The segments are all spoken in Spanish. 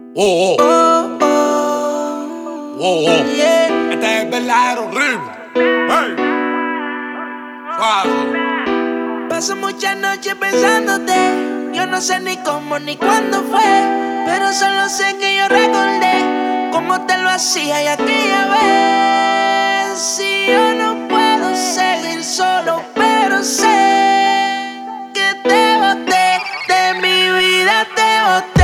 Oh, oh. Oh, oh, Oh, oh. yeah. Este es el verdadero ritmo. Hey. Suave. Paso muchas noches pensándote. Yo no sé ni cómo ni cuándo fue, pero solo sé que yo recordé cómo te lo hacía y aquella vez. Si yo no puedo seguir solo, pero sé que te boté, de mi vida te boté.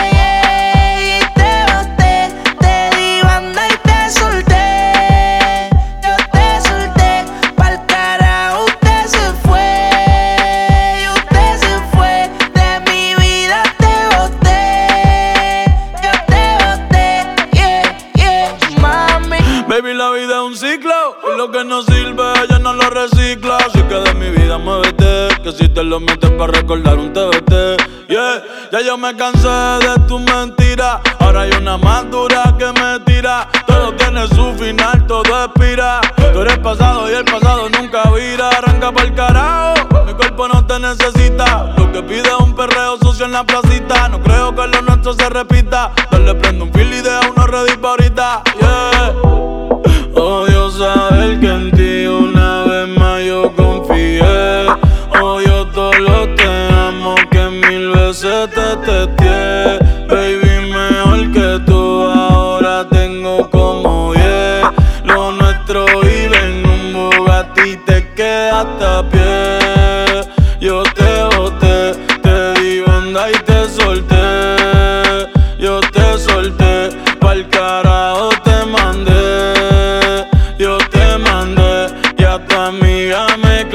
Baby, la vida es un ciclo y lo que no sirve ella no lo recicla. Así que de mi vida muévete, que si te lo metes para recordar un TBT. Yeah, ya yo me cansé de tus mentiras. Ahora hay una más dura que me tira. Todo tiene su final, todo expira. Tú eres pasado y el pasado nunca vira. Arranca pa'l carajo, mi cuerpo no te necesita. Lo que pide es un perreo sucio en la placita. No creo que lo nuestro se repita. Dale, prendo un fil y deja uno ready pa' ahorita. Yeah. Odio saber que en ti una vez más yo confié. Odio todo lo te amo que mil veces te testé. Baby, mejor que tú ahora tengo como 10. Lo nuestro vive en un Bugatti, te quedaste a pie. Yo te boté, te di banda y te solté. Yo te solté, pa'l carajo te mandé. Yo te mandé y a tu amiga me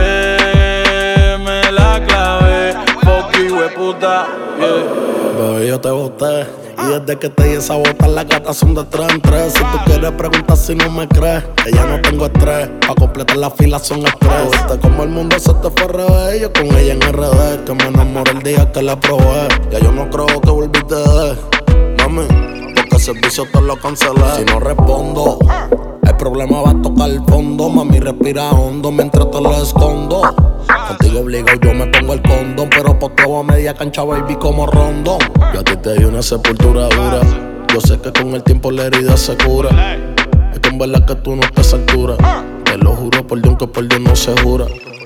clavé, me la clavé. Fuck you, hueputa, yeah. Bebé, yo te boté. Y desde que te di esa bota, las gatas son de 3 en 3. Si tú quieres preguntar si no me crees, que ya no tengo estrés. Pa' completar la fila son express. Viste como el mundo se te fue al revés. Yo con ella en RD, que me enamoré el día que la probé. Ya yo no creo que volviste de mami, porque el servicio te lo cancelé. Si no respondo, el problema va a tocar el fondo. Mami, respira hondo mientras te lo escondo. Contigo obligado yo me pongo el condón, pero poteo a media cancha, baby, como rondón. Yo a ti te di una sepultura dura. Yo sé que con el tiempo la herida se cura. Es que en verdad que tú no estás a esa altura. Te lo juro por Dios que por Dios no se jura.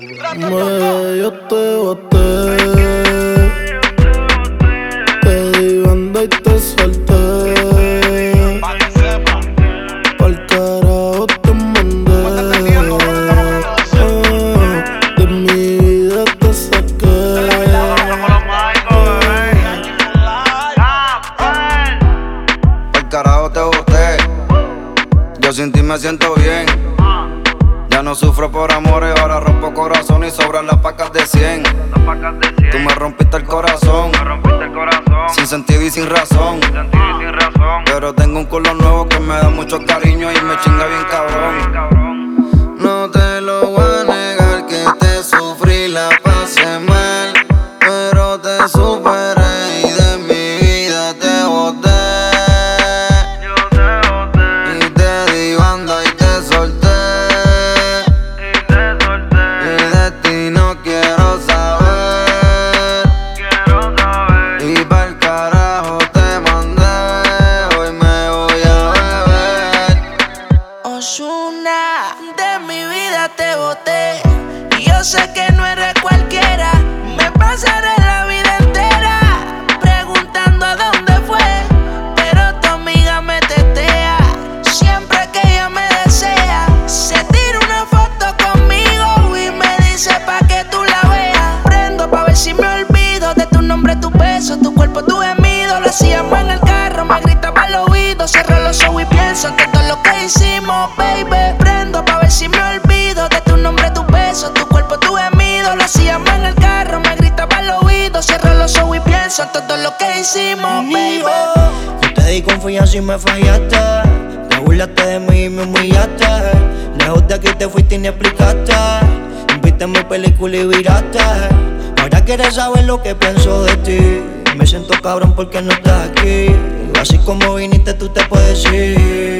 Yo te boté, te di banda y te solté. Pa'l carajo te mandé. De mi vida te saqué. Pa'l carajo te boté. Yo sin ti me siento bien. Ya no sufro por amores, ahora rompo corazón y sobran las pacas de 100. Tú me rompiste el corazón, sin sentido y sin razón. Pero tengo un culo nuevo que me da mucho cariño y me chinga bien cabrón. No te lo voy a negar que te sufrí, la pasé mal, pero te superé y de mi vida te boté. Y te di banda y te solté. Y de ti no quiero saber. Y pa'l carajo te mandé. Hoy me voy a beber. Ozuna, de mi vida te boté. Y yo sé que no eres cualquiera. Me pasaré la vida entera preguntando a dónde fue, pero tu amiga me tetea. Siempre que ella me desea, se tira una foto conmigo y me dice pa' que tú la veas. Prendo pa' ver si me olvido de tu nombre, tu beso, tu cuerpo, tu gemido. Lo hacíamos en el carro, me gritaba al oído. Cierro los ojos y pienso en todo lo que hicimos, baby. Prendo pa' ver si me olvido de tu nombre, tu beso, tu cuerpo, tu gemido. Lo hacíamos en el carro, me gritaba al oído. Cierro los ojos y pienso en todo lo que hicimos, baby. Yo te di confianza y me fallaste. Te burlaste de mí y me humillaste. Lejos de aquí te fuiste y ni explicaste. Viste mi película y viraste. Ahora quieres saber lo que pienso de ti. Me siento cabrón porque no estás aquí. Así como viniste tú te puedes ir.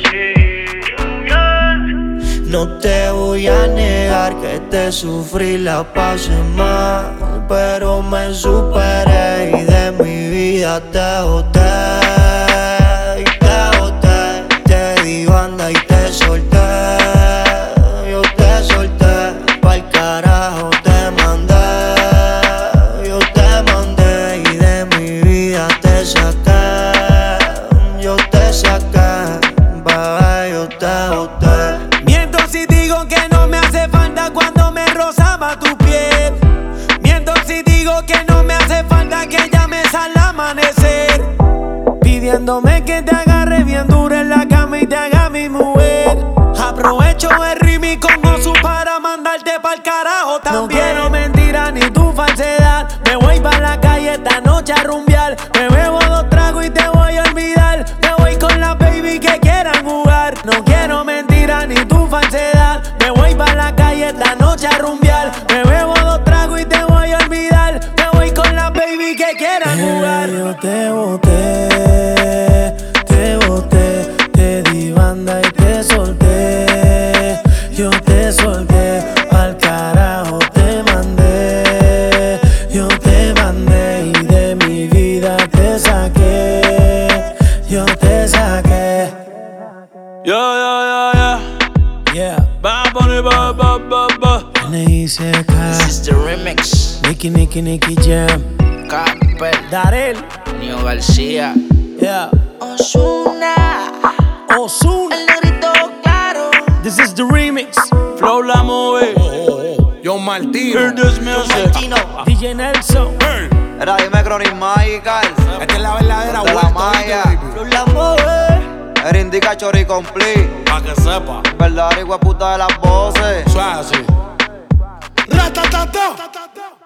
No te voy a negar que te sufrí, la pasé mal, pero me superé y de mi vida vida te boté. Y te boté. Te di banda y te solté. Yo te solté. Pa'l carajo te mandé. Yo te mandé. Y de mi vida te saqué. Yo te saqué. Bebé, yo te boté. Miento si digo que no me hace falta cuando me rozaba tu piel. Miento si digo que no me hace falta que llames al amanecer. Pidiéndome que te agarre bien duro en la cama y te haga mi mujer. Aprovecho el remix con Osu para mandarte pa'l carajo también. No quiero mentira ni tu falsedad. Me voy pa' la calle esta noche a rumbear. Me bebo 2 tragos y te voy a olvidar. Me voy con la baby que quieran jugar. No quiero mentira ni tu falsedad. Me voy pa' la calle esta noche a rumbear. Me bebo 2 tragos y te voy a olvidar. Me voy con la baby que quieran jugar. Yo te boté, te di banda y te solté. Yo te solté, pa'l carajo te mandé. Yo te mandé y de mi vida te saqué. Yo te saqué. Yeah. Bad Bunny, ba. N.I.C.K. This is the remix. Nicky Jam. Capel, Darel. Nio García, Yeah. Ozuna, Ozuna. el negrito claro. This is the remix. Flow la movie. Yo Martino. Hear this music. DJ Nelson. Hey. Era dime Chronic Magical. Esta es la verdadera De la vuelta, malla. ¿viste, La mueve. Era indica Chori Complete. Pa' que sepa. Verdadera puta de las voces. Suave así. Ratatata.